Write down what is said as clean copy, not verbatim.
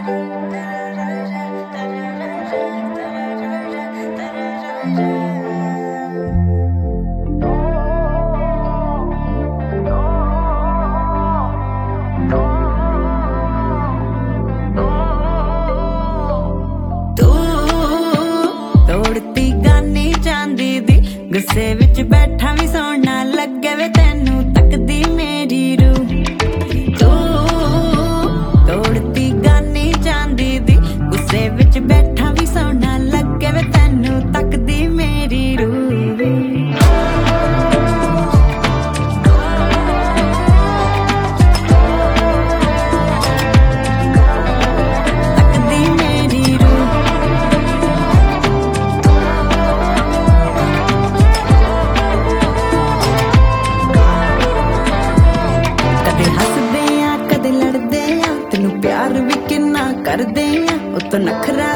तोड़ती गानी चांदी दी गुस्से विच बैठा भी सोना लगे वे तेनू तकदी मेरी रूह। तू तोड़ती गानी चांदी दी गुस्से विच बैठा भी सोना लगे वे तेनू तकदी मेरी रूह। प्यार भी किन्ना करदे आ उतो नखरा